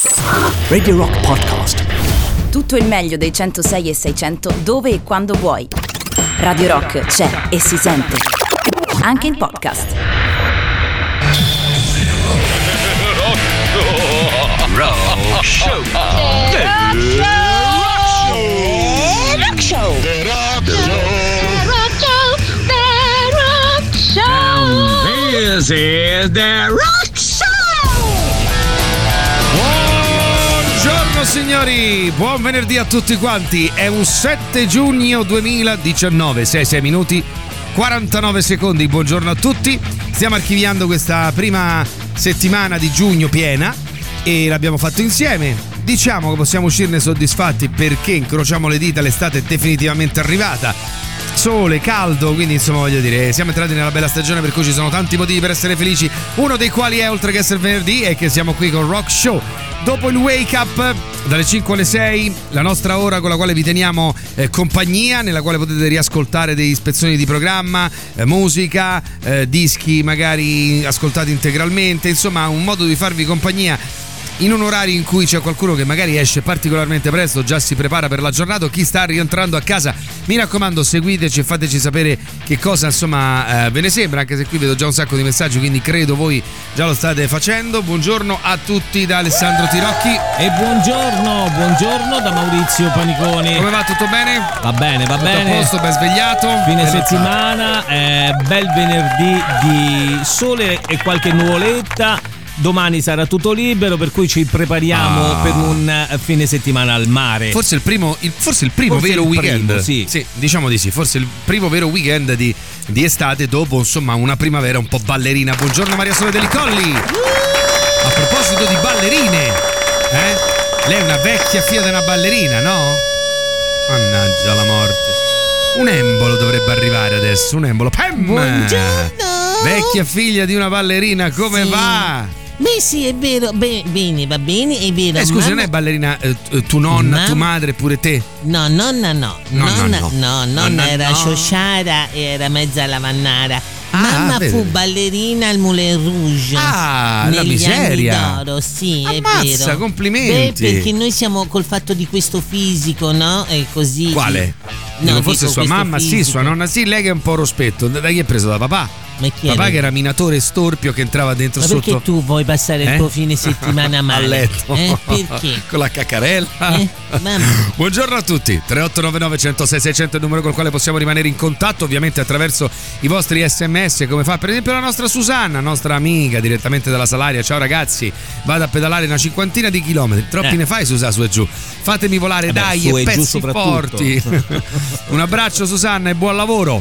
Radio Rock Podcast. Tutto il meglio dei 106 e 600 dove e quando vuoi. Radio Rock c'è e si sente anche in podcast. Rock Show. Rock Show. This is the Rock Show. Buongiorno signori, buon venerdì a tutti quanti. È un 7 giugno 2019, 6 minuti 49 secondi. Buongiorno a tutti. Stiamo archiviando questa prima settimana di giugno piena e l'abbiamo fatto insieme. Diciamo che possiamo uscirne soddisfatti perché, incrociamo le dita, l'estate è definitivamente arrivata. Sole, caldo, quindi insomma voglio dire, siamo entrati nella bella stagione, per cui ci sono tanti motivi per essere felici. Uno dei quali è, oltre che essere venerdì, è che siamo qui con Rock Show. Dopo il Wake Up dalle 5 alle 6, la nostra ora con la quale vi teniamo compagnia, nella quale potete riascoltare delle ispezioni di programma, musica, dischi magari ascoltati integralmente, insomma un modo di farvi compagnia in un orario in cui c'è qualcuno che magari esce particolarmente presto, già si prepara per la giornata, o chi sta rientrando a casa. Mi raccomando, seguiteci e fateci sapere che cosa insomma ve ne sembra, anche se qui vedo già un sacco di messaggi, quindi credo voi già lo state facendo. Buongiorno a tutti da Alessandro Tirocchi. E buongiorno da Maurizio Paniconi. Come va? Tutto bene? Va bene. Tutto a posto, ben svegliato? Fine settimana, bel venerdì di sole e qualche nuvoletta. Domani sarà tutto libero, per cui ci prepariamo per un fine settimana al mare. Forse il primo vero weekend. Sì, diciamo di sì. Forse il primo vero weekend di estate dopo insomma una primavera un po' ballerina. Buongiorno Maria Sole Deli Colli. A proposito di ballerine, lei è una vecchia figlia di una ballerina, no? Mannaggia la morte. Un embolo dovrebbe arrivare adesso, un embolo. Buongiorno. Vecchia figlia di una ballerina, come va? Beh sì, è vero, bene, va bene, è vero. Scusa, mamma... non è ballerina tu nonna, tua madre, pure te? No. Nonna era sciosciara e era mezza lavannara. Mamma fu ballerina al Moulin Rouge. La negli miseria. anni d'oro, sì, Ammazza, è vero. complimenti. Beh, perché noi siamo col fatto di questo fisico, no? E così. Quale? No, forse sua mamma, fisico. sì, sua nonna, sì, lei che è un po' rospetto. Da chi è preso? Da papà? Ma chi Papà era? che era minatore storpio che entrava dentro Ma sotto. perché tu vuoi passare il tuo fine settimana male? A letto. Perché? Con la caccarella. Mamma. Buongiorno a tutti. 3899 106 600 è il numero col quale possiamo rimanere in contatto, ovviamente attraverso i vostri SMS, come fa per esempio la nostra Susanna, nostra amica direttamente dalla Salaria. Ciao ragazzi, vado a pedalare una cinquantina di chilometri. Troppi ne fai, Susa, su e giù. Fatemi volare, dai, su e e giù pezzi soprattutto. forti. Un abbraccio Susanna e buon lavoro.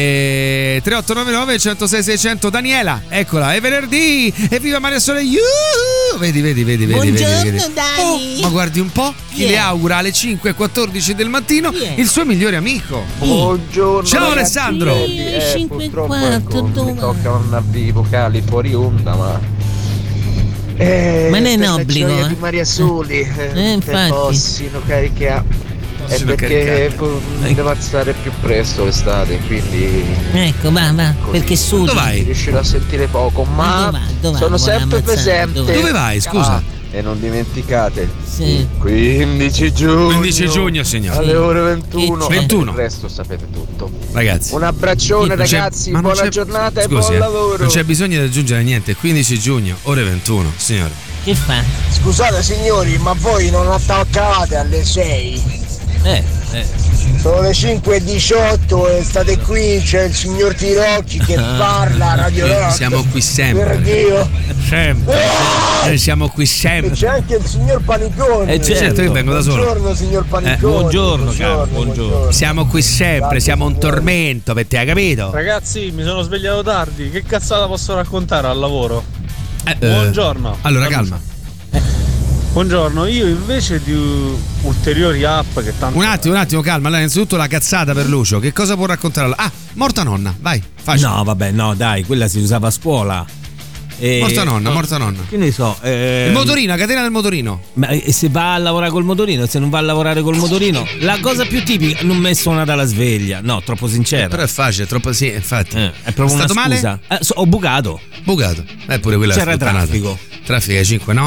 3899 106 600. Daniela, eccola, è venerdì, evviva Maria Sole. Vedi. Buongiorno Dani. Ma guardi un po', chi le augura alle 5:14 del mattino il suo migliore amico. Buongiorno. Ciao ragazzi. Alessandro. 5:15 mi tocca non avere i vocali fuori onda, ma Ma non è un per la obbligo, gioia di Maria Soli, infatti. possino caricare. È perché devo alzare più presto l'estate, quindi Ecco, va, perché sudi. Dove vai? riuscirò a sentire poco, ma Dove sono va? sempre Vuole ammazzare? presente. Dove vai, scusa? E non dimenticate, Sì. 15 giugno 15 giugno, signore. alle ore 21. 21. Il resto sapete tutto. Ragazzi, Un abbraccione non c'è- ragazzi, ma non buona c'è- giornata e scusi, buon lavoro. non c'è bisogno di aggiungere niente. 15 giugno, ore 21, signore. Che fa? Scusate signori, ma voi non attaccavate alle 6? Sono le 5:18 e state qui, c'è il signor Tirocchi che parla a Radio Rock. Siamo qui Per sempre. Dio. Sempre. Noi siamo qui E sempre. c'è anche il signor Panicone. Certo, io vengo da solo. Buongiorno signor Panicone. buongiorno, caro, buongiorno. Siamo qui sempre, siamo un tormento per te, hai capito? Ragazzi, mi sono svegliato tardi. Che cazzata posso raccontare al lavoro? Buongiorno. Allora, calma. Buongiorno, io invece di ulteriori app che tanto... Un attimo, calma. Allora, innanzitutto la cazzata per Lucio. Che cosa può raccontare? Morta nonna, vai, facile. No, vabbè, no, dai, quella si usava a scuola. Morta nonna. Che ne so. Il motorino, la catena del motorino. Ma se va a lavorare col motorino, se non va a lavorare col motorino, la cosa più tipica, non mi è suonata la sveglia. No, troppo sincero. Però è facile, troppo sì, infatti. È proprio stato una scusa. male? Ho bucato. Bucato. Pure quella C'era sputtanata. traffico. Traffico ai 5, no?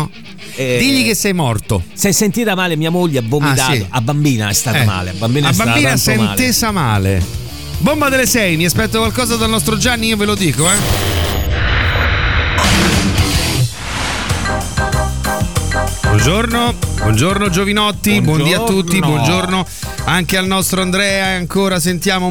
Digli che sei morto. Si è sentita male mia moglie, ha vomitato. Sì. A bambina è stata male. A bambina si è intesa male. Bomba delle 6, mi aspetto qualcosa dal nostro Gianni, io ve lo dico, Buongiorno Giovinotti, buon dia a tutti, buongiorno anche al nostro Andrea, ancora sentiamo.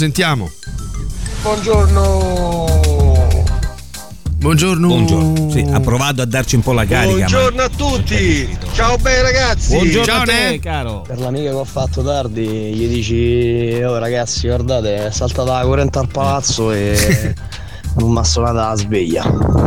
Buongiorno. Sì, ha provato a darci un po' la carica. Buongiorno a tutti. Ciao bei ragazzi. Buongiorno Ciao, a te, caro. Per l'amica che ho fatto tardi gli dici: oh ragazzi, guardate, è saltata la corrente al palazzo e non mi ha suonato la sveglia.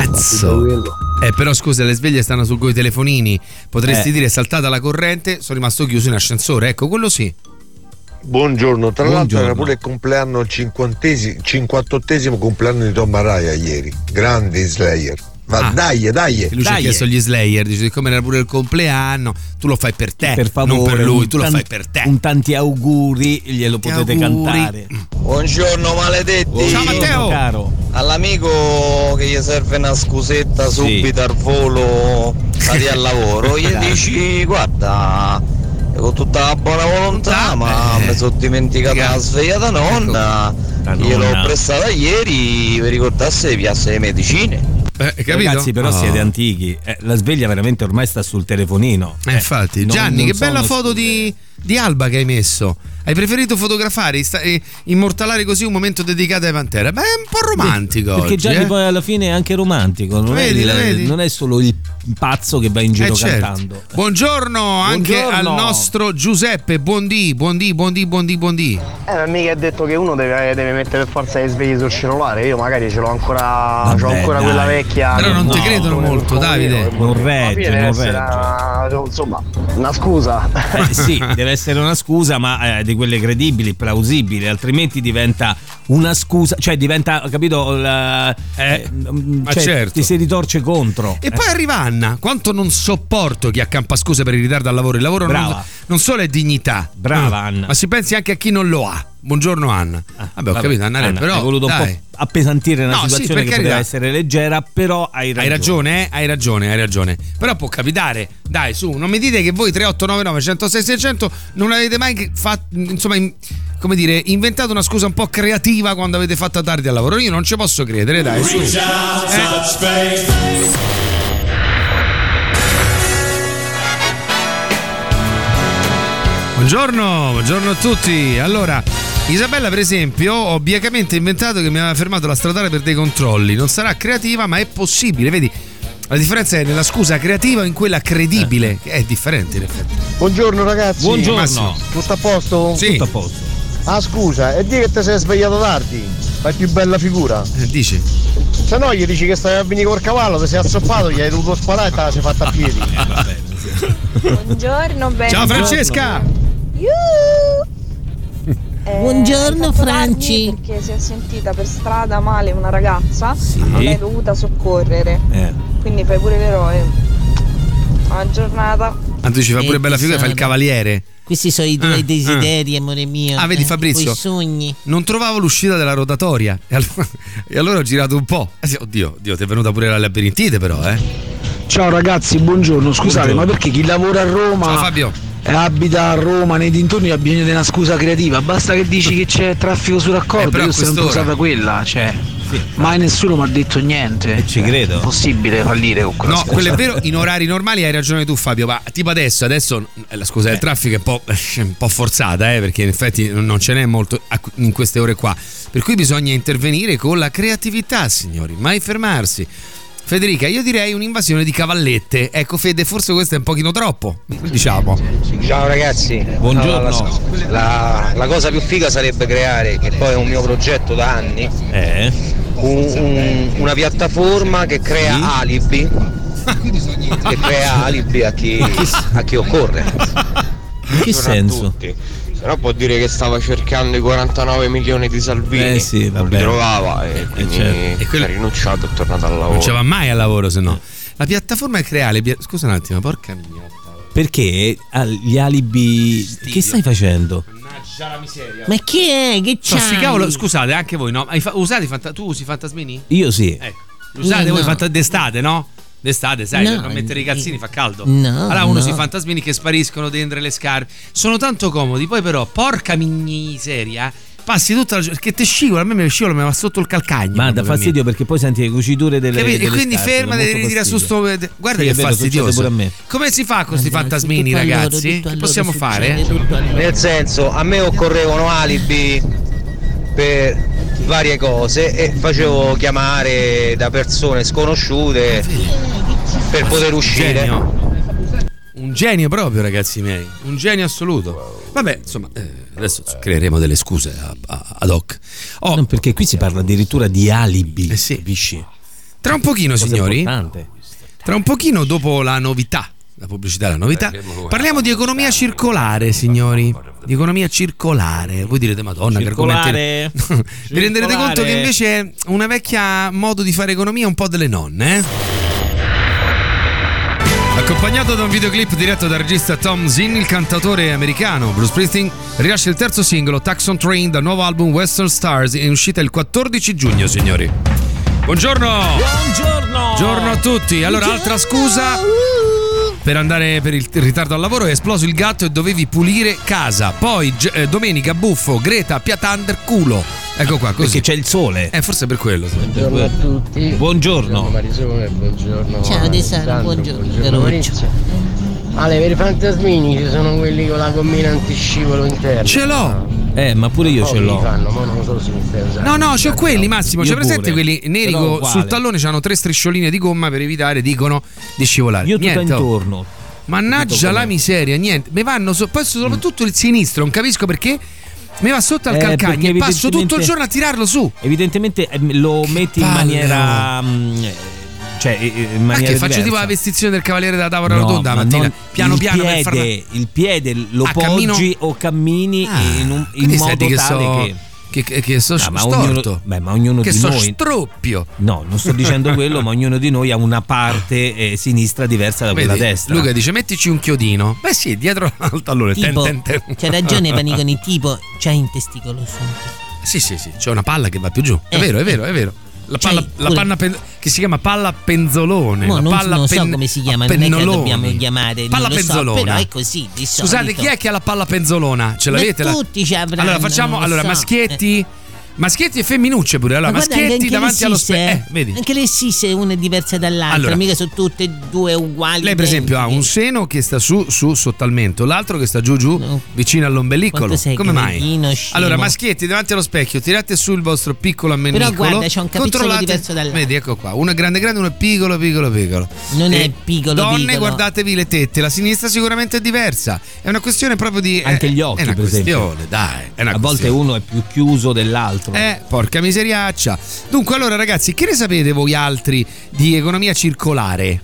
Però scusa, le sveglie stanno su coi telefonini. Potresti dire: è saltata la corrente, sono rimasto chiuso in ascensore. Ecco, quello sì. Buongiorno, tra l'altro era pure il compleanno, il 58esimo compleanno di Tom Araya ieri. Grande Slayer. Ma dai. Lui ci ha chiesto gli Slayer, dice: siccome era pure il compleanno, tu lo fai per te, per favore, non per lui, tu lo fai per te. Un tanti auguri, glielo potete cantare. Buongiorno maledetti. Ciao Matteo. Caro. All'amico che gli serve una scusetta subito al volo, stati al lavoro, gli dici: guarda, con tutta la buona volontà, ma mi sono dimenticata la sveglia da nonna, gliel'ho prestata ieri per ricordarsi di piazza le medicine. Capito? Ragazzi, però siete antichi. La sveglia veramente ormai sta sul telefonino. Infatti, Gianni, che bella foto di Alba che hai messo. Hai preferito fotografare, immortalare così un momento dedicato ai Pantera? Beh, è un po' romantico. Perché oggi, Gianni poi alla fine è anche romantico. Non, vedi? Non è solo il pazzo che va in giro cantando. Buongiorno anche al nostro Giuseppe. Buondì. Mica ha detto che uno deve mettere per forza le sveglie sul cellulare. Io magari ce l'ho ancora. C'ho ancora quella vecchia. Però non ti credono molto, Davide. Non regge. Insomma, una scusa. Sì, deve essere una scusa, ma di quelle credibili, plausibili, altrimenti diventa una scusa, cioè diventa, capito? Certo. Ti si ritorce contro. E poi arriva Anna. Quanto non sopporto chi accampa scuse per il ritardo al lavoro. Il lavoro non solo è dignità. Brava Anna. Ma si pensi anche a chi non lo ha. Buongiorno Anna. Vabbè, ho capito, Anna, però hai voluto un po' appesantire una situazione che poteva essere leggera, però hai ragione. Hai ragione. Però può capitare. Dai, su, non mi dite che voi 3899 106 600 non avete mai inventato una scusa un po' creativa quando avete fatto tardi al lavoro. Io non ci posso credere, dai, su. Buongiorno a tutti. Allora, Isabella per esempio ho obbliecamente inventato che mi aveva fermato la stradale per dei controlli. Non sarà creativa, ma è possibile, vedi? La differenza è nella scusa creativa e in quella credibile, che è differente in effetti. Buongiorno ragazzi. Buongiorno. Tutto a posto? Sì. Tutto a posto. Ah scusa, e di che ti sei svegliato tardi? Fai più bella figura. Dici? Se no gli dici che stai a venire col cavallo, ti sei azzoppato, gli hai dovuto sparare e te la sei fatta a piedi. Va bene, sì. Buongiorno, bene. Ciao Francesca. Buongiorno Franci. Perché si è sentita per strada male una ragazza, l'hai dovuta soccorrere. Quindi fai pure l'eroe. Buona giornata. Tu ci fa pure bella figura, fa il cavaliere. Questi sono i tuoi desideri, amore mio. Vedi Fabrizio, i sogni. non trovavo l'uscita della rotatoria e allora ho girato un po'. Oddio, ti è venuta pure la labirintite però, Ciao ragazzi, buongiorno. Scusate, ma perché chi lavora a Roma Ciao Fabio. e abita a Roma nei dintorni ha bisogno di una scusa creativa? Basta che dici che c'è traffico sul raccordo, io sono sempre usata quella, mai nessuno mi ha detto niente. Ci credo. È possibile fallire con quella scusa. Quello è vero, in orari normali hai ragione tu Fabio, ma tipo adesso la scusa del traffico è un po' forzata, perché in effetti non ce n'è molto in queste ore qua, per cui bisogna intervenire con la creatività, signori, mai fermarsi. Federica, io direi un'invasione di cavallette. Ecco Fede, forse questo è un pochino troppo, diciamo. Ciao ragazzi. Buongiorno. La cosa più figa sarebbe creare, che poi è un mio progetto da anni, una piattaforma che crea alibi. Che crea alibi a chi occorre. In che senso? Però può dire che stava cercando i 49 milioni di Salvini, non li trovava e quindi ha rinunciato e è tornato al lavoro. Non ci va mai al lavoro, se no. La piattaforma è creare. Scusa un attimo, porca mia. Perché gli alibi. Che stai facendo? Mannaggia la miseria. Ma che è? Che c'hai? Sti cavolo, scusate, anche voi, no? Tu usi Fantasmini? Io sì. Usate voi d'estate, no? d'estate, sai, per non mettere i calzini fa caldo. Allora uno si fantasmini che spariscono dentro le scarpe. Sono tanto comodi, poi però porca miseria, passi tutta la giornata che te scivola, a me mi scivola, mi va sotto il calcagno. Ma dà fastidio perché poi senti le cuciture delle e quindi scarpe, ferma, devi ritira su sto. Guarda che fastidioso. Pure a me. Come si fa con questi fantasmini, ragazzi? Che possiamo fare? Nel senso, a me occorrevano alibi per varie cose e facevo chiamare da persone sconosciute per poter uscire. Un genio proprio, ragazzi miei, un genio assoluto. Vabbè, insomma, adesso creeremo delle scuse ad hoc. No, perché qui si parla addirittura di alibi. Sì. Tra un pochino, signori, tra un pochino dopo la novità, la pubblicità, la novità, parliamo di economia circolare, signori. Di economia circolare. Voi direte, Madonna, che argomento. Vi renderete conto che invece è una vecchia modo di fare economia un po' delle nonne, Accompagnato da un videoclip diretto dal regista Tom Zinn, il cantautore americano Bruce Springsteen rilascia il terzo singolo, Tucson Train, dal nuovo album Western Stars, in uscita il 14 giugno, signori. Buongiorno! Buongiorno a tutti. Allora, altra scusa per andare per il ritardo al lavoro: è esploso il gatto e dovevi pulire casa. Poi domenica buffo, Greta Piatander culo. Ecco qua, così. Perché c'è il sole. Forse per quello. Buongiorno a tutti. Buongiorno. Marisone, buongiorno. Ciao Desano, buongiorno. Maurizio. Ale, per i fantasmini ci sono quelli con la gommina antiscivolo interna. Ce l'ho. Ma pure io ce l'ho. Fanno, ma non so se mi stai usando. No, c'ho quelli, Massimo. C'è presente quelli neri uguale. sul tallone? C'hanno 3 striscioline di gomma per evitare, dicono, di scivolare. Io tutto niente, intorno. Mannaggia la miseria, niente. Mi vanno poi soprattutto il sinistro, non capisco perché. Mi va sotto al calcagno e passo tutto il giorno a tirarlo su. Evidentemente lo metti in maniera. Cioè, in maniera che faccio tipo la vestizione del cavaliere della tavola rotonda la mattina, piano piano piede, per farla. Il piede lo poggi o cammini in modo tale che sto storto. Ma ognuno che di so noi stroppio. No, non sto dicendo quello, ma ognuno di noi ha una parte sinistra diversa da quella destra. Luca dice mettici un chiodino. Beh sì, dietro al tallone. C'ha ragione Paniconi, tipo c'hai in testicolo su. Sì, c'è una palla che va più giù. È vero. La panna che si chiama palla penzolone. Non so come si chiama, non è che dobbiamo chiamare. Palla penzolona. Però è così. Di Scusate, solito. chi è che ha la palla penzolona? Ce l'avete? Tutti ci avranno. Allora facciamo. Maschietti. Maschietti e femminucce pure. Allora, maschietti davanti allo specchio. Vedi? Anche le sisse, una è diversa dall'altra. Allora, mica sono tutte e due uguali. Lei, per esempio, ha un seno che sta su sotto al mento, l'altro che sta giù vicino all'ombeliccolo. Come mai? Allora, maschietti davanti allo specchio, tirate su il vostro piccolo ammennicolo. Però guarda, c'è un capezzolo diverso dall'altro. Vedi, ecco qua. Uno è grande, uno è piccolo. Non è piccolo. Donne, guardatevi le tette. La sinistra sicuramente è diversa. È una questione proprio di. Anche gli occhi, è una per esempio. Dai. È una a volte uno è più chiuso dell'altro. Porca miseriaccia. Dunque, allora, ragazzi, che ne sapete voi altri di economia circolare?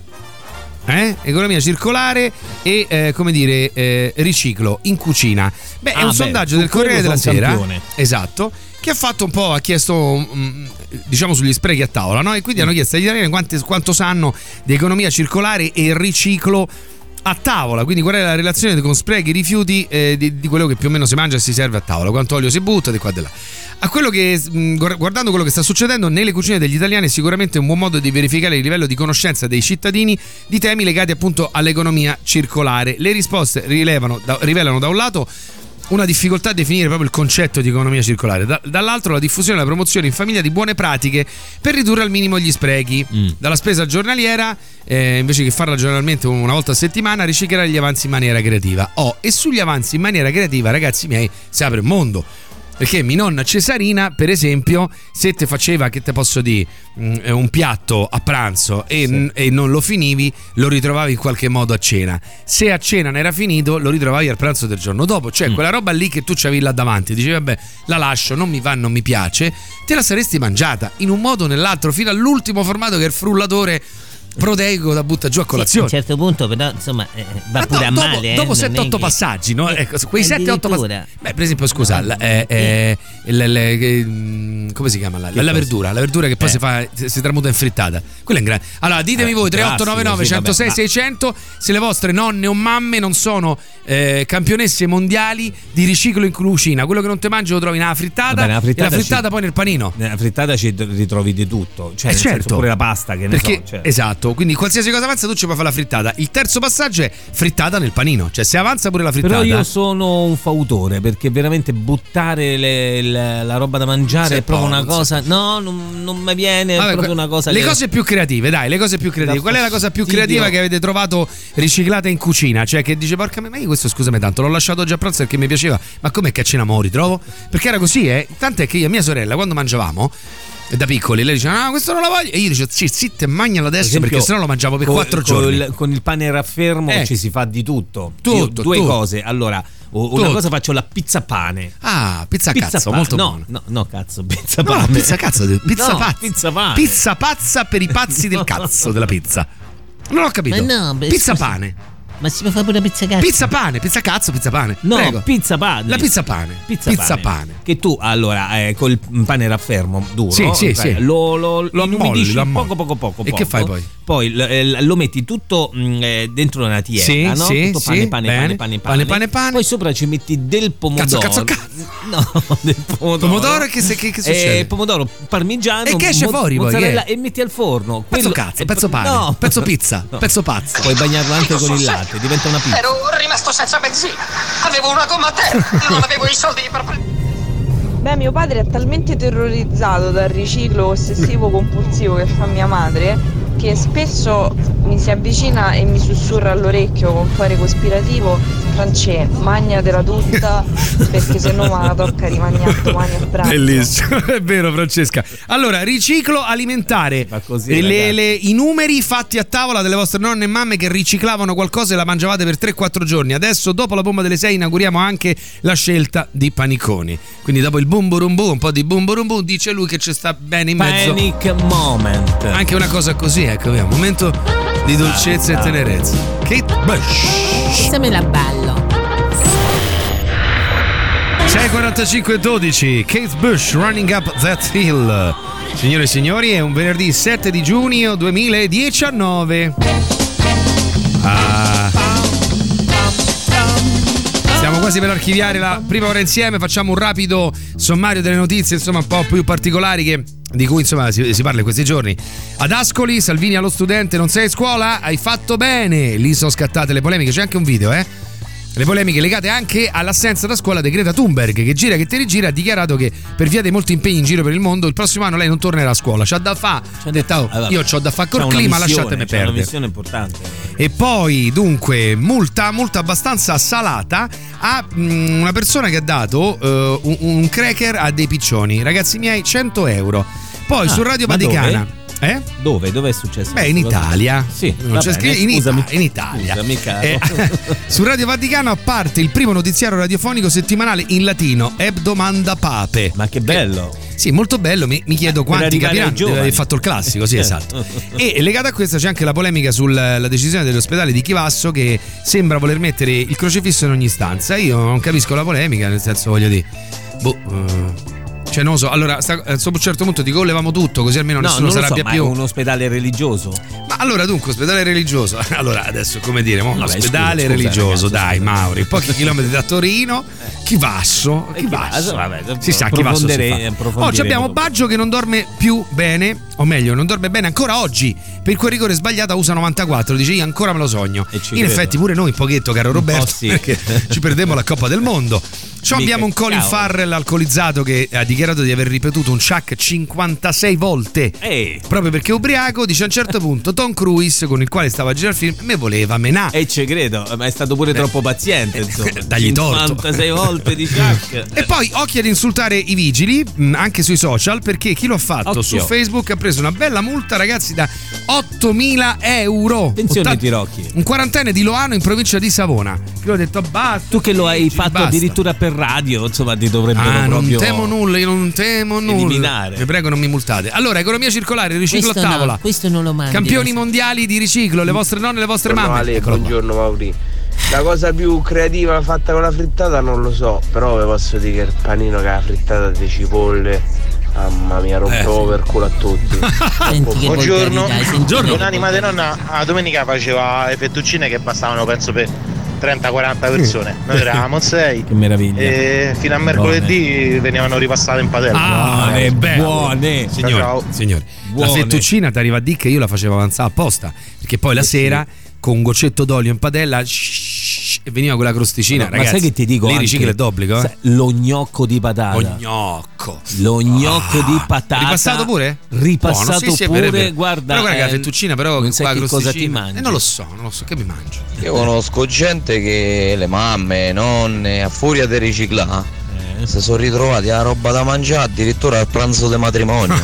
Economia circolare e come dire riciclo in cucina. È un sondaggio del Corriere della Sera. Campione. Esatto. Che ha chiesto diciamo sugli sprechi a tavola, no? E quindi hanno chiesto agli italiani quanto sanno di economia circolare e riciclo a tavola, quindi qual è la relazione con sprechi e rifiuti di quello che più o meno si mangia e si serve a tavola, quanto olio si butta di qua e di là. A quello che, guardando quello che sta succedendo nelle cucine degli italiani, è sicuramente un buon modo di verificare il livello di conoscenza dei cittadini di temi legati appunto all'economia circolare. Le risposte rivelano da un lato una difficoltà a definire proprio il concetto di economia circolare, dall'altro la diffusione e la promozione in famiglia di buone pratiche per ridurre al minimo gli sprechi. Dalla spesa giornaliera, invece che farla giornalmente una volta a settimana, riciclare gli avanzi in maniera creativa. E sugli avanzi in maniera creativa, ragazzi miei, si apre un mondo. Perché mia nonna Cesarina, per esempio, se te faceva, che te posso dire, un piatto a pranzo e non lo finivi, lo ritrovavi in qualche modo a cena. Se a cena ne era finito, lo ritrovavi al pranzo del giorno dopo. Cioè quella roba lì che tu c'avevi là davanti, dicevi vabbè, la lascio, non mi va, non mi piace, te la saresti mangiata in un modo o nell'altro fino all'ultimo formato che è il frullatore proteico da butta giù a colazione. A un certo punto però insomma va pure a male. Dopo 7-8 passaggi, no? Ecco, quei 7-8 passaggi. Per esempio, scusa, come si chiama? La verdura che poi si tramuta in frittata. Quella è in grande. Allora ditemi voi 3899 106 600 se le vostre nonne o mamme non sono campionesse mondiali di riciclo in cucina. Quello che non ti mangi lo trovi nella frittata, e la frittata poi nel panino. Nella frittata ci ritrovi di tutto, cioè certo. pure la pasta che ne perché, so, cioè. Esatto. esatto, quindi qualsiasi cosa avanza tu ci puoi fare la frittata. Il terzo passaggio è frittata nel panino, cioè se avanza pure la frittata. Però io sono un fautore, perché veramente buttare la roba da mangiare è proprio una cosa, no, non mi viene. Vabbè, è proprio una cosa. Le cose più creative, dai, le cose più creative. Qual è la cosa più creativa che avete trovato riciclata in cucina? Cioè che dice porca ma io questo scusami tanto l'ho lasciato oggi a pranzo perché mi piaceva, ma com'è che a cena mo ritrovo? Perché era così, tant'è che io e mia sorella quando mangiavamo da piccoli lei diceva no questo non lo voglio e io dicevo zitta e magnalo adesso, esempio, perché sennò lo mangiavo per 4 giorni. Con il pane raffermo ci si fa di tutto. Due cose. Allora una cosa faccio la pizza pane. Pizza cazzo, molto buono. No, cazzo, pizza pane. No, pizza cazzo, pizza pazza. Pizza pane. Pizza pazza per i pazzi del cazzo della pizza. Non ho capito. Pizza pane. Ma si può fare pure pizza cazzo? Pizza pane, pizza cazzo, pizza pane. No, prego. Pizza pane. La pizza pane. Pizza pane. Che tu allora col pane raffermo duro sì. Lo inumidisci poco. E che fai poi? Poi lo metti tutto dentro una tiera, no? Tutto pane. Poi sopra ci metti del pomodoro. Cazzo. No, del pomodoro che succede? Pomodoro parmigiano e che esce fuori mozzarella poi? E metti al forno. Pezzo cazzo, pezzo pane, no. pezzo pizza, pezzo pazzo. Puoi bagnarlo anche con il latte, diventa una pizza. Ero rimasto senza benzina. Avevo una gomma a terra, non avevo i soldi per Beh, mio padre è talmente terrorizzato dal riciclo ossessivo compulsivo che fa mia madre che spesso mi si avvicina e mi sussurra all'orecchio con fare cospirativo: Francè, magnatela tutta perché se no me la tocca rimagnare domani a pranzo. Bellissimo, è vero Francesca. Allora, riciclo alimentare. I numeri fatti a tavola delle vostre nonne e mamme che riciclavano qualcosa e la mangiavate per 3-4 giorni. Adesso dopo la bomba delle 6 inauguriamo anche la scelta di paniconi. Quindi dopo il boom burumbu, un po' di boom burumbu, dice lui che ci sta bene in mezzo. Panic moment. Anche una cosa così, ecco, un momento di dolcezza e tenerezza. Kate Bush. Questa me la ballo. 6:45:12 Kate Bush, Running Up That Hill. Signore e signori, è un venerdì 7 di giugno 2019. Stiamo quasi per archiviare la prima ora insieme. Facciamo un rapido sommario delle notizie, insomma, un po' più particolari di cui insomma si parla in questi giorni. Ad Ascoli, Salvini allo studente: non sei a scuola? Hai fatto bene. Lì sono scattate le polemiche, c'è anche un video, Le polemiche legate anche all'assenza da scuola di Greta Thunberg, che gira che ti rigira, ha dichiarato che per via dei molti impegni in giro per il mondo il prossimo anno lei non tornerà a scuola. C'ha da fa, ha detto io c'ho da fa col clima, lasciatemi perdere. È una missione importante. E poi dunque multa abbastanza salata a una persona che ha dato un cracker a dei piccioni. Ragazzi miei, 100 euro. Poi su Radio Vaticana. Dove? Dove è successo? Beh, in Italia. Sì, non c'è scritto in Italia. Su Radio Vaticano parte il primo notiziario radiofonico settimanale in latino, Ebdomanda Pape. Ma che bello! Sì, molto bello. Mi chiedo quanti capiranno. Deve aver fatto il classico, sì, esatto. E legata a questo c'è anche la polemica sulla decisione dell'ospedale di Chivasso, che sembra voler mettere il crocifisso in ogni stanza. Io non capisco la polemica, nel senso, voglio dire, cioè non lo so, allora a un certo punto dico levamo tutto così almeno nessuno si arrabbia più. Ma è un ospedale religioso. Ma allora dunque ospedale religioso. Allora adesso come dire, ospedale religioso, dai Mauri, pochi chilometri da Torino, Chivasso. Vabbè, si sa Chivasso si fa. Oggi abbiamo Baggio che non dorme più bene, o meglio non dorme bene ancora oggi per quel rigore sbagliato, usa 94, dice io ancora me lo sogno. In effetti pure noi un pochetto, caro Roberto, perché ci perdemmo la Coppa del Mondo. Abbiamo un Colin Farrell alcolizzato che ha dichiarato di aver ripetuto un Chuck 56 volte proprio perché ubriaco. Dice a un certo punto Tom Cruise, con il quale stava a girare il film, me voleva menà. E ci credo, ma è stato pure troppo paziente, insomma. Dagli torto. 56 volte di Chuck. E poi occhi ad insultare i vigili anche sui social, perché chi lo ha fatto su Facebook ha preso una bella multa, ragazzi, da 8.000 euro. Attenzione Tirocchi. Un quarantenne di Loano in provincia di Savona. Che ho detto basta. Tu che lo hai fatto addirittura per radio, insomma, ti dovrebbero proprio. Non temo nulla, io non temo nulla. Vi prego, non mi multate. Allora, economia circolare, riciclo a tavola. Questo non lo mandi. Campioni mondiali di riciclo, le vostre nonne e le vostre mamme. Buongiorno Mauri. La cosa più creativa fatta con la frittata non lo so, però vi posso dire che il panino che ha frittata di cipolle, mamma mia, rompevo per culo a tutti. Buongiorno. Un'anima di nonna a domenica faceva le fettuccine che bastavano penso per 30-40 persone, noi eravamo 6. Che meraviglia. E fino a mercoledì venivano ripassate in padella. Buone. Signori, la fettuccina ti arriva a dire che io la facevo avanzare apposta, perché poi la sera con un goccetto d'olio in padella e veniva quella crosticina, ragazzi. Ma sai che ti dico? Lì riciclo è d'obbligo, lo gnocco di patata. Lo gnocco di patata. Ripassato pure? Ripassato sì, pure, vero. guarda. Però guarda che la fettuccina, però non sai che cosa ti mangi. mangi. Non lo so che mi mangio. Io conosco gente che le mamme, nonne, a furia di riciclare, si sono ritrovati la roba da mangiare addirittura al pranzo di matrimonio.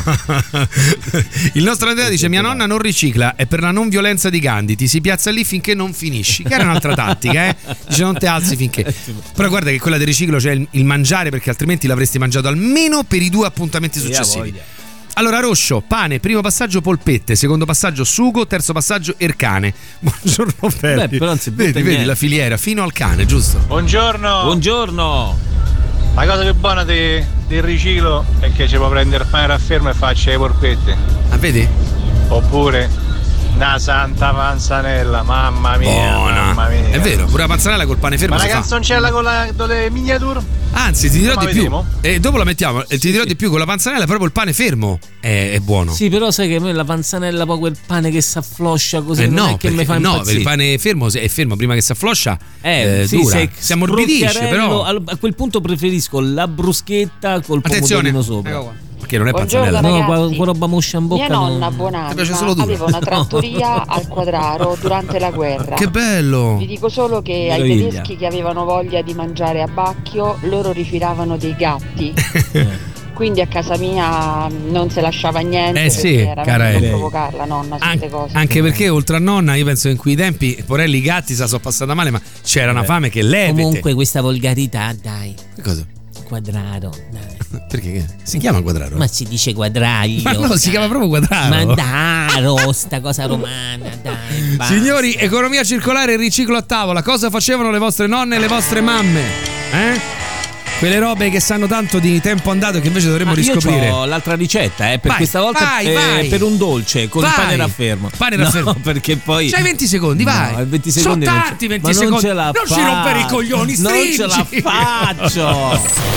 Il nostro Andrea dice: mia nonna non ricicla, è per la non violenza di Gandhi, ti si piazza lì finché non finisci, che era un'altra tattica, dice non te alzi finché. Però guarda che quella del riciclo c'è il mangiare, perché altrimenti l'avresti mangiato almeno per i 2 appuntamenti successivi. Allora, Roscio, pane, primo passaggio polpette, secondo passaggio sugo, terzo passaggio ercane. Buongiorno Ferri. Però non si butta vedi la filiera fino al cane, giusto? Buongiorno. La cosa più buona del riciclo è che ci può prendere il pane raffermo e faccia le polpette. Ah, vedi? Oppure una santa panzanella, mamma mia. Buona. Mamma mia. È vero, pure la panzanella col pane fermo. Ma si la fa. canzoncella con le miniature? Anzi, ti dirò Ma di più. vedremo? E dopo la mettiamo. E ti dirò di più, con la panzanella proprio il pane fermo è buono. Sì, però sai che a me la panzanella, poi quel pane che si affloscia così, non no, è che mi fa impazzire. il pane fermo è fermo prima che si affloscia, sì, dura, si ammorbidisce, però a quel punto preferisco la bruschetta col pomodorino sopra. Che non è panzanella. No, qua roba moscia in bocca. Mia nonna Buonanima aveva una trattoria al Quadraro durante la guerra. Che bello! Vi dico solo che ai tedeschi che avevano voglia di mangiare a Bacchio loro rifilavano dei gatti. Quindi a casa mia non si lasciava niente, sì, era cara meglio Elena. provocarla nonna su queste cose. Anche perché oltre a nonna, io penso che in quei tempi porelli i gatti se la sono passata male, ma c'era una fame che levete. Comunque questa volgarità, dai. Che cosa? Quadraro, dai. Perché si chiama Quadraro? Ma si dice quadraglio. Ma no, si chiama proprio Quadraro. Ma daro, sta cosa romana, dai. Basta. Signori, economia circolare e riciclo a tavola. Cosa facevano le vostre nonne e le vostre mamme? Quelle robe che sanno tanto di tempo andato che invece dovremmo riscoprire. Io ho l'altra ricetta, per questa volta vai. per un dolce con il pane raffermo. Pane raffermo. No, perché poi c'hai 20 secondi, vai. No, 20 secondi sono tanti 20 ma secondi. Non ce la non ci rompere i coglioni, stringi. Non ce la faccio.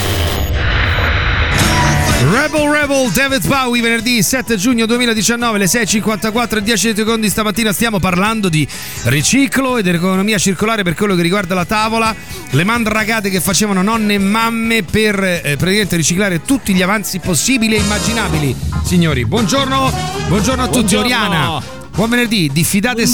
Rebel, David Bowie, venerdì 7 giugno 2019, le 6.54 e 10 secondi. Stamattina stiamo parlando di riciclo ed economia circolare per quello che riguarda la tavola, le mandragate che facevano nonne e mamme per praticamente riciclare tutti gli avanzi possibili e immaginabili. Signori, buongiorno a tutti. Oriana, buon venerdì. Diffidate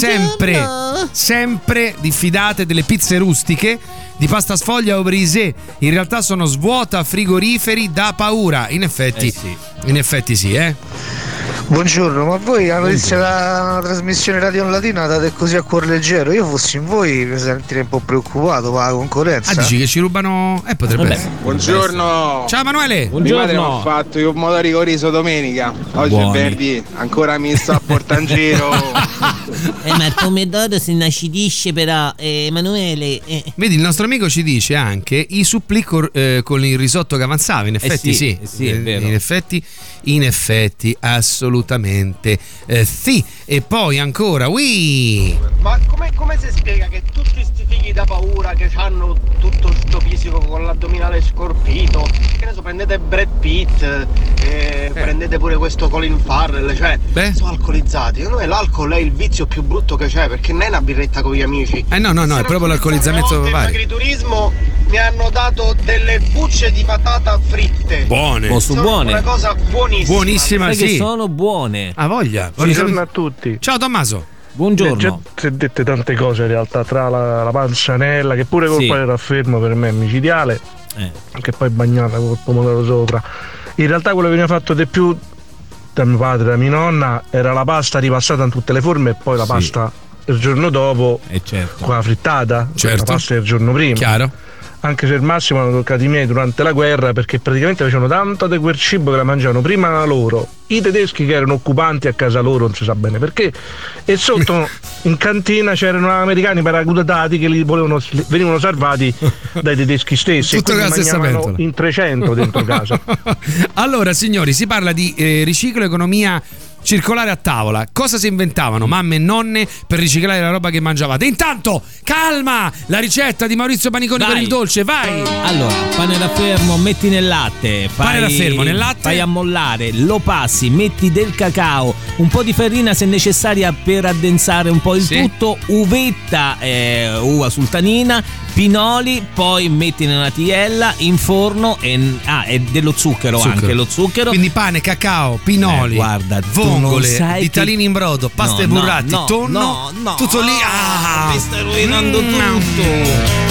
sempre diffidate delle pizze rustiche di pasta sfoglia o brisée, in realtà sono svuota frigoriferi da paura. In effetti sì. Buongiorno, ma voi alla notizia della trasmissione Radio Latina date così a cuor leggero? Io fossi in voi mi sentirei un po' preoccupato per la concorrenza. Dici che ci rubano? Potrebbe essere. Buongiorno. Ciao Emanuele. Mia madre mi ha fatto il pomodori con riso domenica. Oggi è venerdì, ancora mi sto a portare in giro. Ma il pomodoro si inacidisce però, Emanuele. Vedi, il nostro amico ci dice anche i supplì con il risotto che avanzava. In effetti sì, è vero. In effetti assolutamente sì. E poi ancora Ma come si spiega che tutti sti figli da paura che hanno tutto sto fisico con l'addominale scorpito, che ne so, prendete Brad Pitt, prendete pure questo Colin Farrell, cioè sono alcolizzati. Secondo me l'alcol è il vizio più brutto che c'è, perché non è una birretta con gli amici. No, è proprio l'alcolizzamento vario. Il agriturismo mi hanno dato delle bucce di patata fritte. Buone. Sono buone. una cosa buonissima. Sai sì. che sono buone. Ha voglia. Buongiorno a tutti. Ciao Tommaso. Buongiorno. Già si è dette tante cose in realtà, tra la panzanella, che pure col pane raffermo per me è micidiale, che poi è bagnata col pomodoro sopra. In realtà quello che veniva fatto di più da mio padre e da mia nonna era la pasta ripassata in tutte le forme e poi la pasta il giorno dopo con la frittata, la pasta il giorno prima. Chiaro. Anche se il massimo hanno toccato i miei durante la guerra, perché praticamente facevano tanto di quel cibo che la mangiavano prima loro, i tedeschi che erano occupanti a casa loro, non si sa bene perché, e sotto in cantina c'erano americani paracadutati che venivano salvati dai tedeschi stessi. Tutto e la stessa pentola. In 300 dentro casa. Allora signori, si parla di riciclo, economia circolare a tavola. Cosa si inventavano mamme e nonne per riciclare la roba che mangiavate? Intanto, calma, la ricetta di Maurizio Paniconi per il dolce, vai! Allora, pane raffermo, metti nel latte, pane raffermo nel latte, fai ammollare, lo passi, metti del cacao, un po' di farina se necessaria per addensare un po' il tutto, uvetta, uva sultanina, pinoli, poi metti nella tiella in forno e dello zucchero, anche lo zucchero. Quindi pane, cacao, pinoli, guarda, vongole, ditalini in brodo, pasta e burrati, tonno, tutto lì. Mi stai rovinando tutto.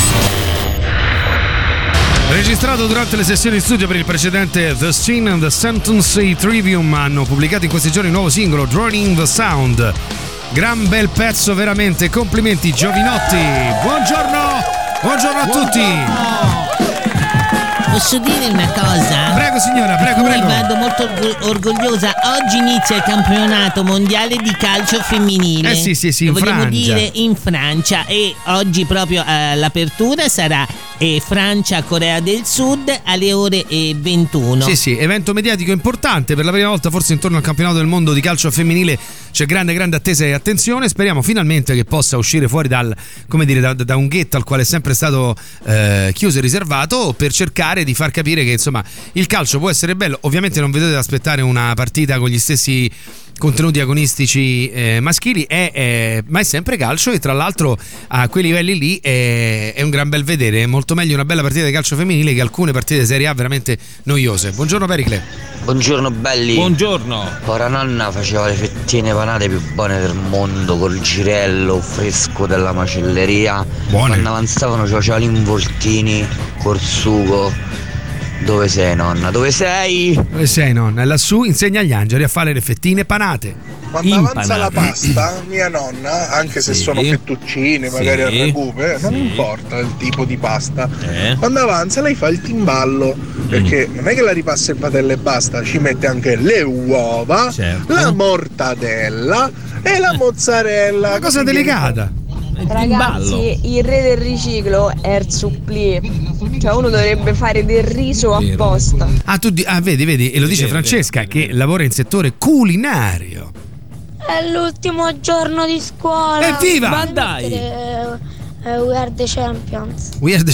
Registrato durante le sessioni di studio per il precedente The Scene and the Sentence Trivium, hanno pubblicato in questi giorni il nuovo singolo Drowning the Sound. Gran bel pezzo, veramente, complimenti Giovinotti. Buongiorno a tutti. Posso dire una cosa? Prego signora, prego. Vado molto orgogliosa. Oggi inizia il campionato mondiale di calcio femminile. Sì, in Vogliamo Francia. dire in Francia. E oggi proprio l'apertura sarà Francia-Corea del Sud alle ore 21. Sì, evento mediatico importante. Per la prima volta forse intorno al campionato del mondo di calcio femminile c'è grande attesa e attenzione. Speriamo finalmente che possa uscire fuori da un ghetto al quale è sempre stato chiuso e riservato, per cercare di far capire che insomma il calcio può essere bello. Ovviamente non vi dovete aspettare una partita con gli stessi contenuti agonistici maschili, ma è sempre calcio, e tra l'altro a quei livelli lì è un gran bel vedere. È molto meglio una bella partita di calcio femminile che alcune partite di Serie A veramente noiose. Buongiorno Pericle. Buongiorno belli. Buongiorno. Ora nonna faceva le fettine panate più buone del mondo, col girello fresco della macelleria. Buone. Quando avanzavano faceva gli involtini col sugo. Dove sei nonna? Dove sei? Dove sei nonna? Lassù insegna agli angeli a fare le fettine panate. Quando avanza la pasta, mia nonna, anche se sono fettuccine, magari al ragupe, non importa il tipo di pasta, quando avanza lei fa il timballo, perché non è che la ripassa in padella e basta, ci mette anche le uova, la mortadella e la mozzarella. Una cosa delicata. Ragazzi, il re del riciclo è il supplì. Cioè uno dovrebbe fare del riso apposta. Vedi, e lo dice Francesca che lavora in settore culinario. È l'ultimo giorno di scuola. Evviva! Ma dai! We are the champions.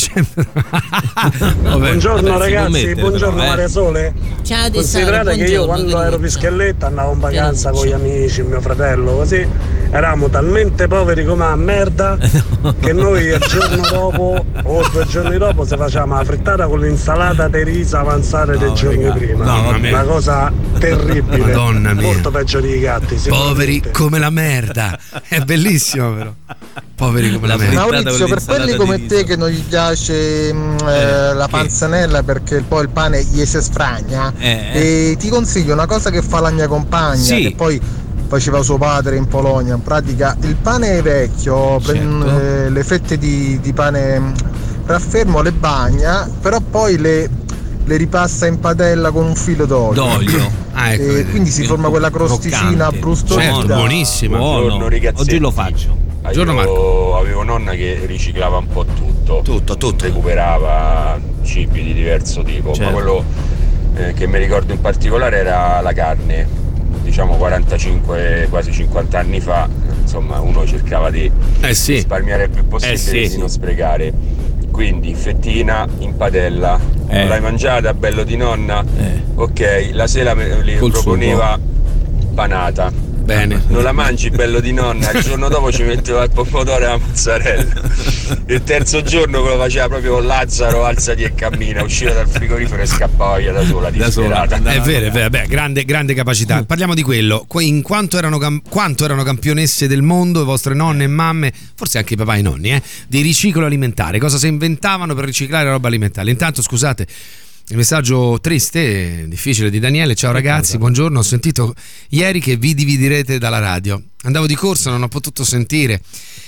Buongiorno ragazzi, buongiorno Maria Sole. Ciao tesoro, considerate che io quando ero pischelletta andavo in vacanza con gli amici, mio fratello, così eravamo talmente poveri come a merda che noi il giorno dopo o 2 giorni dopo se facciamo la frittata con l'insalata di riso avanzare dei giorni prima. Una cosa terribile. Madonna mia. Molto peggio dei gatti. Poveri come la merda. È bellissimo però. Poveri come la merda. Maurizio, per quelli come te che non gli piace la panzanella perché poi il pane gli si sfragna, e ti consiglio una cosa che fa la mia compagna, che poi faceva suo padre in Polonia. In pratica il pane vecchio, le fette di pane raffermo le bagna, però poi le ripassa in padella con un filo d'olio. E quindi si forma quella crosticina brustolita. Buonissima. Buongiorno ragazzi. Oggi lo faccio. Buongiorno Marco. Io avevo nonna che riciclava un po' tutto. Recuperava cibi di diverso tipo, ma quello che mi ricordo in particolare era la carne. Diciamo 45, quasi 50 anni fa, insomma, uno cercava di risparmiare il più possibile, di non sprecare. Quindi fettina in padella, l'hai mangiata bello di nonna? Ok, la sera li proponeva panata. Bene. Non la mangi bello di nonna, il giorno dopo ci metteva il pomodoro e la mozzarella. Il terzo giorno quello faceva proprio Lazzaro, alzati e cammina, usciva dal frigorifero e scappava via da sola, disperata. È vero, grande capacità. Parliamo di quello. In quanto erano campionesse del mondo, le vostre nonne e mamme, forse anche i papà e i nonni, di riciclo alimentare. Cosa si inventavano per riciclare roba alimentare? Intanto scusate il messaggio triste e difficile di Daniele. Ciao ragazzi, buongiorno, ho sentito ieri che vi dividerete dalla radio. Andavo di corsa, non ho potuto sentire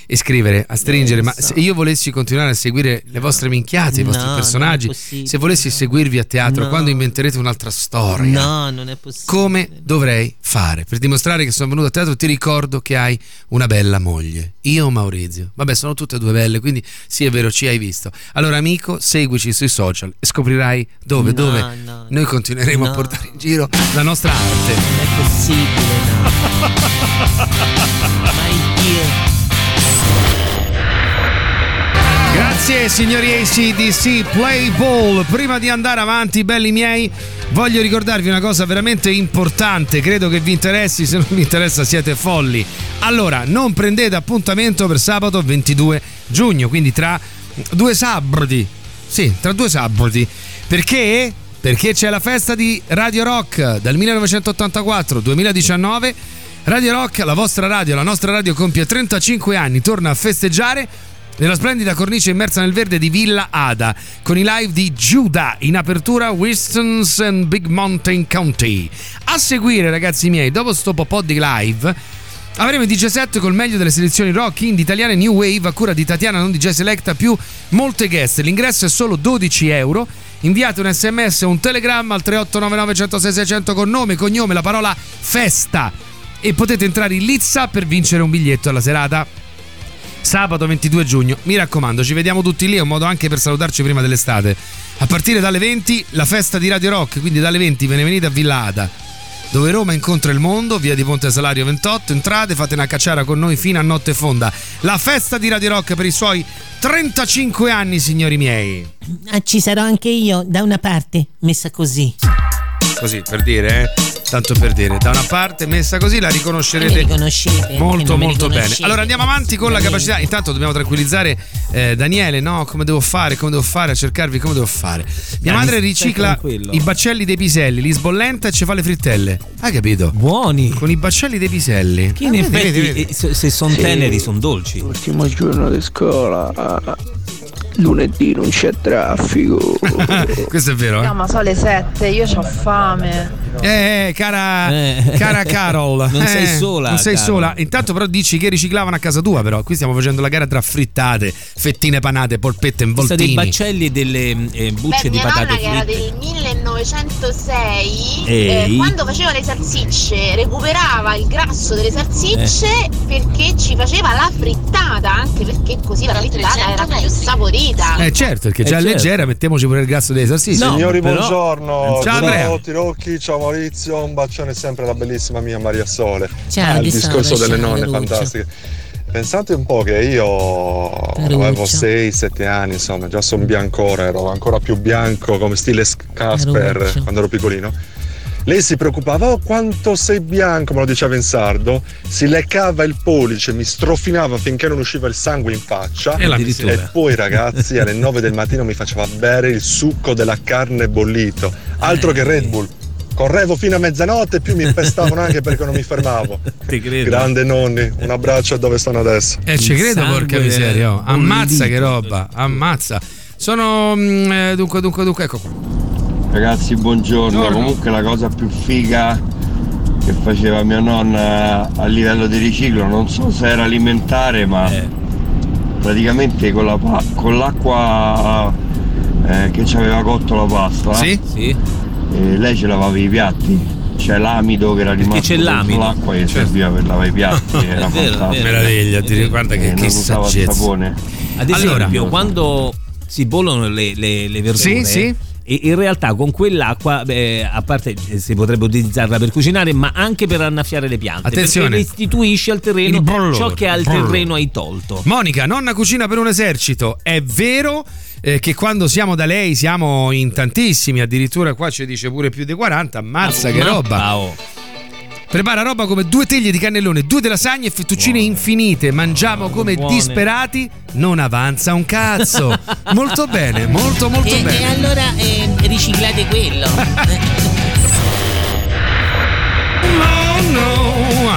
e scrivere, a stringere. Ma se io volessi continuare a seguire le vostre minchiate, i vostri personaggi, se volessi seguirvi a teatro, quando inventerete un'altra storia, no, non è possibile. Come dovrei fare? Per dimostrare che sono venuto a teatro ti ricordo che hai una bella moglie. Io o Maurizio? Vabbè, sono tutte e due belle, quindi sì, è vero, ci hai visto. Allora amico, seguici sui social e scoprirai dove noi continueremo a portare in giro la nostra arte. Non è possibile, no. My dear. Grazie signori AC/DC, Play Ball. Prima di andare avanti, belli miei, voglio ricordarvi una cosa veramente importante, credo che vi interessi, se non vi interessa siete folli. Allora, non prendete appuntamento per sabato 22 giugno, quindi tra 2 sabati. Sì, tra 2 sabati. Perché? Perché c'è la festa di Radio Rock dal 1984-2019. Radio Rock, la vostra radio, la nostra radio compie 35 anni, torna a festeggiare nella splendida cornice immersa nel verde di Villa Ada, con i live di Judah in apertura Winston's and Big Mountain County. A seguire, ragazzi miei, dopo sto po' di live avremo i DJ set col meglio delle selezioni rock, indie, italiane e new wave a cura di Tatiana Non DJ Selecta, più molte guest. L'ingresso è solo €12. Inviate un sms o un telegramma al 3899 106 600 con nome, cognome, la parola festa e potete entrare in lizza per vincere un biglietto alla serata. Sabato 22 giugno, mi raccomando, ci vediamo tutti lì, è un modo anche per salutarci prima dell'estate. A partire dalle 20 la festa di Radio Rock, quindi dalle 20 ve ne venite a Villa Ada, dove Roma incontra il mondo, via di Ponte Salario 28, entrate, fate una cacciara con noi fino a notte fonda. La festa di Radio Rock per i suoi 35 anni, signori miei. Ci sarò anche io, da una parte, messa così. Così, per dire, tanto per dire, da una parte messa così la riconoscerete molto molto bene. Allora andiamo avanti con la capacità. Intanto dobbiamo tranquillizzare Daniele, no? Come devo fare a cercarvi come devo fare. Mia madre ricicla i baccelli dei piselli, li sbollenta e ci fa le frittelle. Hai capito? Buoni. Con i baccelli dei piselli. Che in effetti se sono teneri sono dolci. L'ultimo giorno di scuola, lunedì non c'è traffico. Questo è vero, No, ma sono le 7, io c'ho fame. Cara Carol, non sei sola. Non sei Carol. sola. Intanto però dici che riciclavano a casa tua, però qui stiamo facendo la gara tra frittate, fettine panate, polpette, involtini. Dei baccelli e delle bucce di patate fritte. Mia nonna, che era del 1906, quando faceva le salsicce recuperava il grasso delle salsicce perché ci faceva la frittata, anche perché così la frittata era più saporita. Certo, perché già leggera, mettiamoci pure il grasso delle salsicce. No, signori, buongiorno. Ciao Andrea. Ciao Tirocchi, ciao Maurizio, un bacione sempre alla bellissima mia Maria Sole. Ciao, il discorso delle nonne fantastiche. Pensate un po' che io avevo 6-7 anni, insomma, già sono biancora, ero ancora più bianco come stile Casper quando ero piccolino. Lei si preoccupava, oh quanto sei bianco, me lo diceva in sardo, si leccava il pollice, mi strofinava finché non usciva il sangue in faccia e poi ragazzi alle 9 del mattino mi faceva bere il succo della carne bollito, altro che Red Bull. Correvo fino a mezzanotte e più mi impestavano anche perché non mi fermavo. Ti credo. Grande nonni, un abbraccio a dove stanno adesso. Ci credo, porca miseria, oh. Ammazza che roba, ammazza. Sono dunque, ecco qua. Ragazzi, buongiorno. Comunque la cosa più figa che faceva mia nonna a livello di riciclo, non so se era alimentare, ma praticamente con l'acqua che ci aveva cotto la pasta, sì. Lei ce lavava i piatti, c'è l'amido che era rimasto dentro l'acqua e serviva per lavare i piatti. Era fantastico. Meraviglia, guarda che saggezza. Ad esempio, quando si bollono le verdure, sì. E in realtà con quell'acqua, a parte si potrebbe utilizzarla per cucinare, ma anche per annaffiare le piante. Attenzione, perché restituisci al terreno ciò che al terreno hai tolto. Monica, nonna cucina per un esercito. È vero che quando siamo da lei siamo in tantissimi, addirittura qua ci dice pure più di 40. Ammazza che roba! Prepara roba come 2 teglie di cannellone, 2 di lasagne e fettuccine infinite. Mangiamo come disperati, non avanza un cazzo. Molto bene, molto bene. E allora riciclate quello. No.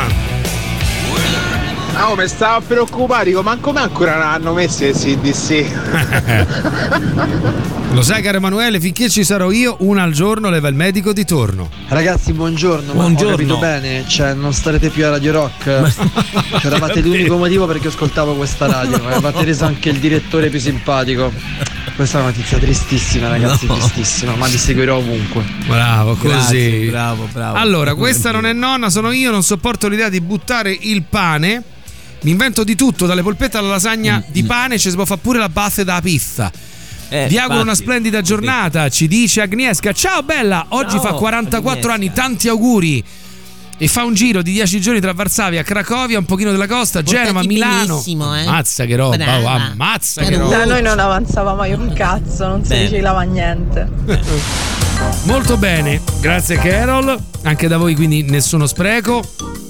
Oh, mi stavo a preoccupare, dico, manco me ancora non hanno messo il CDC. Lo sai, caro Emanuele, finché ci sarò io, una al giorno leva il medico di torno. Ragazzi, buongiorno. Buongiorno. Ma ho capito bene, cioè non starete più a Radio Rock. Eravate l'unico motivo perché ascoltavo questa radio. Avevate reso anche il direttore più simpatico. Questa è una notizia tristissima, ragazzi, tristissima, ma vi seguirò ovunque. Bravo, così. Grazie, bravo. Allora, questa non è nonna, sono io, non sopporto l'idea di buttare il pane. Mi invento di tutto, dalle polpette alla lasagna di pane, ci si può fare pure la base da pizza. Vi auguro una splendida giornata, ci dice Agnieszka. Ciao bella, oggi fa 44 anni, tanti auguri. E fa un giro di 10 giorni tra Varsavia, Cracovia, un pochino della costa, Genova, Milano. Ammazza che roba, ammazza che roba. Da noi non avanzava mai un cazzo, non si riciclava niente. Molto bene, grazie Carol. Anche da voi quindi nessuno spreco.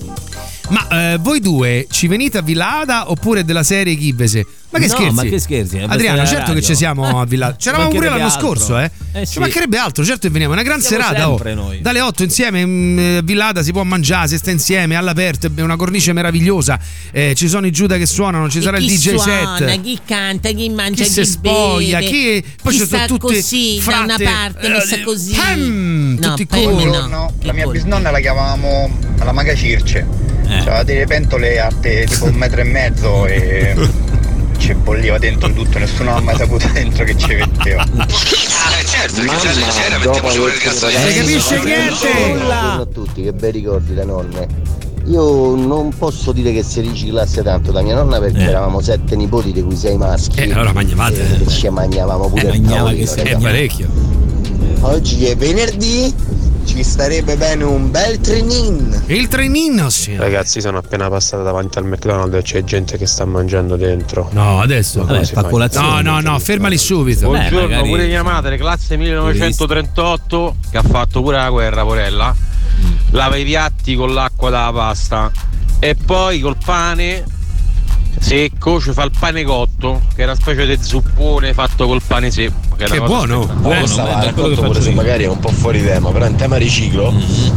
Ma voi due ci venite a Villada oppure della serie Chivese? Ma che scherzi? Ma che scherzi? Adriano, certo che ci siamo a Villada. C'eravamo pure l'anno scorso, Ci mancherebbe altro, certo che veniamo. È una gran serata. Noi. Dalle 8 insieme a Villada si può mangiare, si sta insieme all'aperto, è una cornice meravigliosa. Ci sono i Giuda che suonano, ci sarà il DJ set. Chi canta, chi mangia, chi si spoglia, chi poi ci sono tutte così fratte, da una parte, messa così. Tutti buongiorno, la mia bisnonna la chiamavamo la maga Circe. C'aveva delle pentole alte tipo 1,5 metri e ci bolliva dentro tutto, nessuno ha mai saputo dentro che ci metteva. Certo, perché la sera mettiamo su le cazzo. Non capisce niente. Buongiorno a tutti, che bei ricordi da nonne. Io non posso dire che si riciclasse tanto da mia nonna perché eravamo 7 nipoti di cui 6 maschi. Allora mangiavate. E ci mangiavamo pure il tavolino. È parecchio. Oggi è venerdì. Ci starebbe bene un bel trenin. Il trenino, sì. Ragazzi, sono appena passato davanti al McDonald's e c'è gente che sta mangiando dentro. No, adesso. No, fermali subito. Buongiorno, magari... pure mia madre, classe 1938, che ha fatto pure la guerra, porella. Lava i piatti con l'acqua dalla pasta e poi col pane secco ci fa il pane cotto, che era una specie di zuppone fatto col pane secco. Che buono. Stava racconto pure se magari è un po' fuori tema, però in tema riciclo,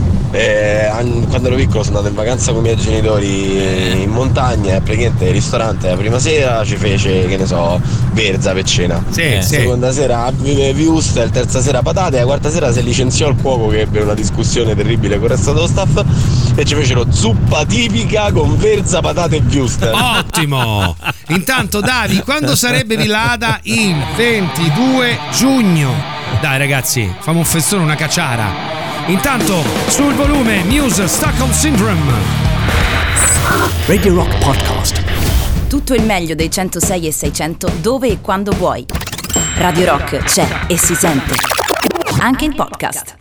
quando ero piccolo sono andato in vacanza con i miei genitori in montagna e praticamente il ristorante la prima sera ci fece, che ne so, verza per cena. Seconda sera wurstel, terza sera patate, la quarta sera si licenziò il cuoco che ebbe una discussione terribile con il resto dello staff e ci fecero zuppa tipica con verza, patate e wurstel. Ottimo! Intanto Davi, quando sarebbe Villada? Il 22 giugno. Dai ragazzi, famo un festone, una cacciara. Intanto sul volume Muse Stockholm Syndrome. Radio Rock Podcast. Tutto il meglio dei 106 e 600 dove e quando vuoi. Radio Rock c'è e si sente anche in podcast.